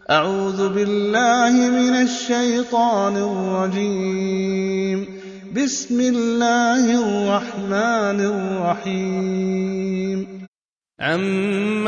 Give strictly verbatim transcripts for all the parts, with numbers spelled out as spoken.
أعوذ بالله من الشيطان الرجيم. بسم الله الرحمن الرحيم. عَمَّ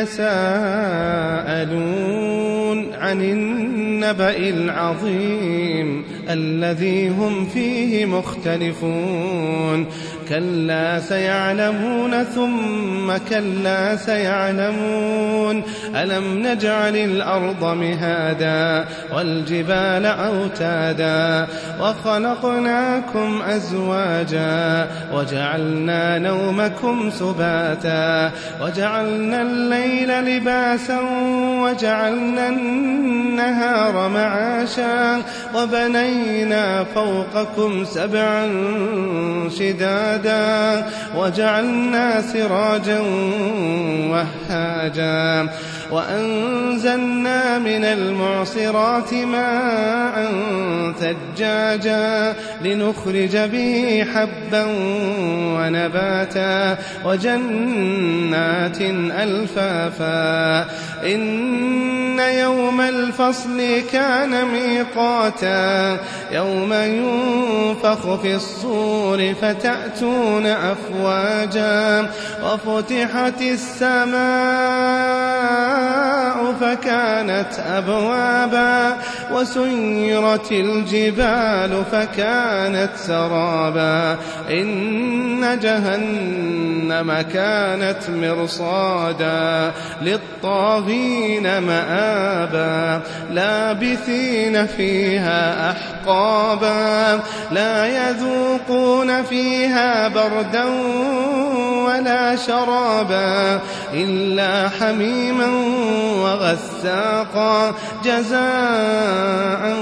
يَتَسَاءَلُونَ عَنِ النَّبَإِ الْعَظِيمِ الَّذِي هُمْ فِيهِ مُخْتَلِفُونَ كَلَّا سَيَعْلَمُونَ ثُمَّ كَلَّا سَيَعْلَمُونَ أَلَمْ نَجْعَلِ الْأَرْضَ مِهَادًا وَالْجِبَالَ أَوْتَادًا وَخَلَقْنَاكُمْ أَزْوَاجًا وَجَعَلْنَا نَوْمَكُمْ سُبَاتًا وَجَعَلْنَا اللَّيْلَ لِبَاسًا وَجَعَلْنَا النَّهَارَ مَعَاشًا وَبَنَيْنَا فَوْقَكُمْ سَبْعًا شِدَادًا وَجَعَلْنَا سِرَاجًا وَهَّاجًا وَأَنزَلْنَا مِنَ الْمُعْصِرَاتِ مَاءً ثَجَّاجًا لِنُخْرِجَ بِهِ حَبًّا وَنَبَاتًا وَجَنَّاتٍ أَلْفَافًا إِنَّ يَوْمَ الْفَصْلِ كَانَ مِيقَاتًا يَوْمَ يُنفَخُ فِي الصُّورِ فَتَأْتُونَ أَفْوَاجًا وَفُتِحَتِ السَّمَاءُ فكانت أبوابا وسيرت الجبال فكانت سرابا إن جهنم كانت مرصادا للطاغين مآبا لابثين فيها أحقابا لا يذوقون فيها بردا ولا شرابا إلا حميما وغساقا جزاء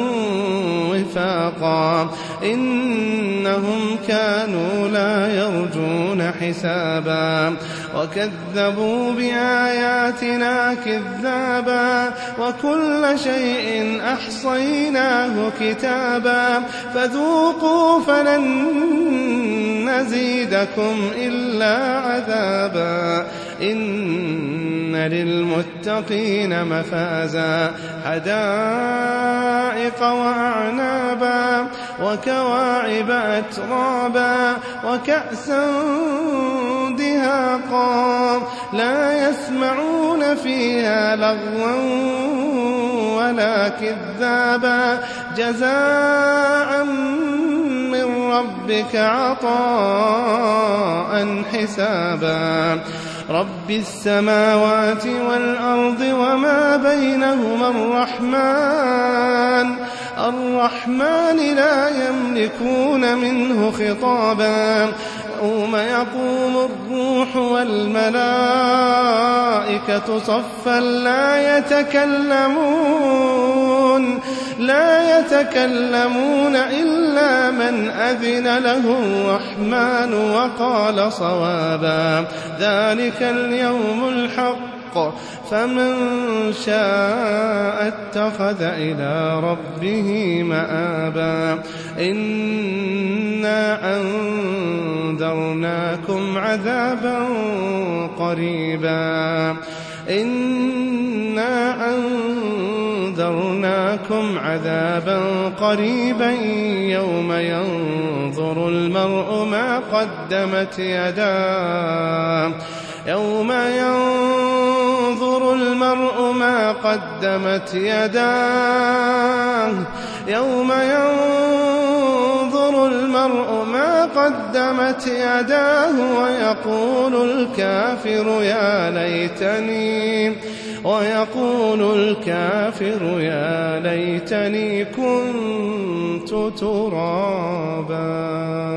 وفاقا إنهم كانوا لا يرجون حسابا وكذبوا بآياتنا كذابا وكل شيء أحصيناه كتابا فذوقوا فلن نزيدكم إلا عذابا إن للمتقين مفازا حدائق وأعنابا وكواعب أترابا وكأسا دهاقا لا يسمعون فيها لغوا ولا كذابا جزاء من ربك عطاء حسابا رب السماوات والأرض وما بينهما الرحمن الرحمن لا يملكون منه خطابا يوم يقوم الروح والملائكة صفا لا يتكلمون لا يتكلمون إلا من أذن له الرحمن وقال صوابا ذلك اليوم الحق فمن شاء اتخذ إلى ربه مآبا إنا أنذرناكم عذابا قريبا إنا أنذرناكم عذابا قريبا يوم ينظر المرء ما قدمت يداه يوم ينظر المرء ما قدمت يداه يوم ينظر المرء ما قدمت يداه ويقول الكافر يا ليتني ويقول الكافر يا ليتني كنت ترابا.